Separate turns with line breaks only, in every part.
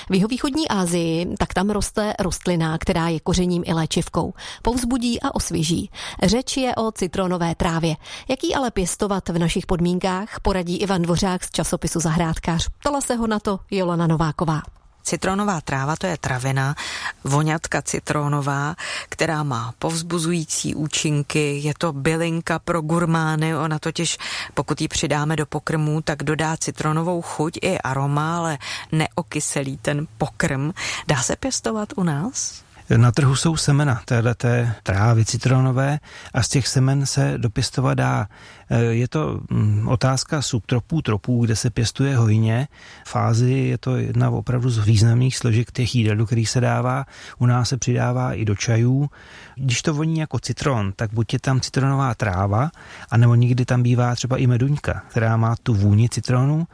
V jihovýchodní Asii tak tam roste rostlina, která je kořením i léčivkou. Povzbudí a osvěží. Řeč je o citronové trávě. Jak ji ale pěstovat v našich podmínkách, poradí Ivan Dvořák z časopisu Zahrádkář. Ptala se ho na to Jolana Nováková.
Citronová tráva, to je travina, voňatka citronová, která má povzbuzující účinky, je to bylinka pro gurmány, ona totiž, pokud ji přidáme do pokrmů, tak dodá citronovou chuť i aroma, ale neokyselí ten pokrm. Dá se pěstovat u nás?
Na trhu jsou semena téhleté trávy citronové a z těch semen se dopěstovat dá. Je to otázka subtropů, tropů, kde se pěstuje hojně. V Ázii je to jedna opravdu z významných složek těch jídel, do kterých se dává. U nás se přidává i do čajů. Když to voní jako citron, tak buď je tam citronová tráva, anebo někdy tam bývá třeba i meduňka, která má tu vůni citronu.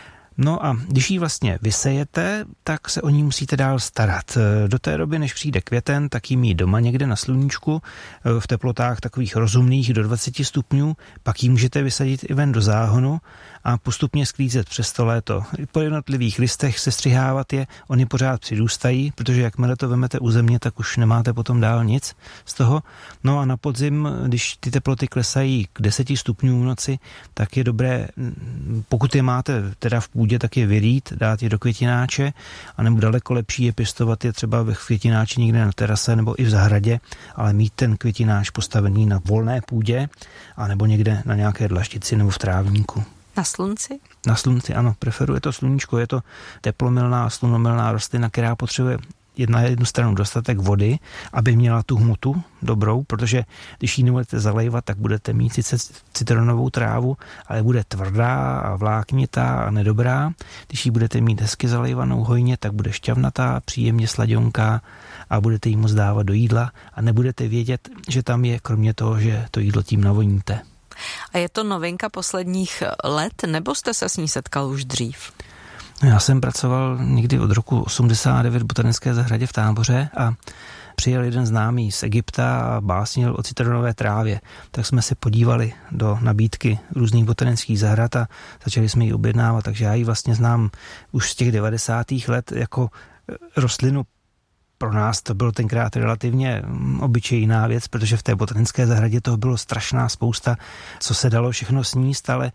No a když ji vlastně vysejete, tak se o ní musíte dál starat. Do té doby, než přijde květen, tak ji mít doma někde na sluníčku v teplotách takových rozumných do 20 stupňů, pak ji můžete vysadit i ven do záhonu a postupně sklízet přes to léto. Po jednotlivých listech sestřihávat je, oni pořád přirůstají, protože jakmile to vemete u země, tak už nemáte potom dál nic z toho. No a na podzim, když ty teploty klesají k 10 stupňů v noci, tak je dobré, pokud je máte teda v půdě, tak je vyrýt, dát je do květináče, anebo daleko lepší je pěstovat je třeba ve květináči někde na terase nebo i v zahradě, ale mít ten květináč postavený na volné půdě, anebo někde na nějaké dlaždici nebo v trávníku.
Na slunci?
Na slunci, ano, preferuje to sluníčko, je to teplomilná, slunomilná rostlina, která potřebuje na jednu stranu dostatek vody, aby měla tu hmotu dobrou, protože když ji nebudete zalejvat, tak budete mít sice citronovou trávu, ale bude tvrdá a vláknitá a nedobrá. Když ji budete mít hezky zalejvanou hojně, tak bude šťavnatá, příjemně sladionká a budete jí moc dávat do jídla a nebudete vědět, že tam je, kromě toho, že to jídlo tím navoníte.
A je to novinka posledních let, nebo jste se s ní setkal už dřív?
Já jsem pracoval někdy od roku 89 v botanické zahradě v Táboře a přijel jeden známý z Egypta a básnil o citronové trávě. Tak jsme se podívali do nabídky různých botanických zahrad a začali jsme ji objednávat, takže já ji vlastně znám už z těch 90. let jako rostlinu. Pro nás to bylo tenkrát relativně obyčejná věc, protože v té botanické zahradě toho bylo strašná spousta, co se dalo všechno sníst, ale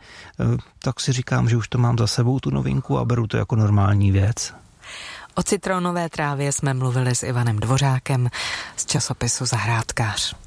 tak si říkám, že už to mám za sebou tu novinku a beru to jako normální věc.
O citronové trávě jsme mluvili s Ivanem Dvořákem z časopisu Zahrádkář.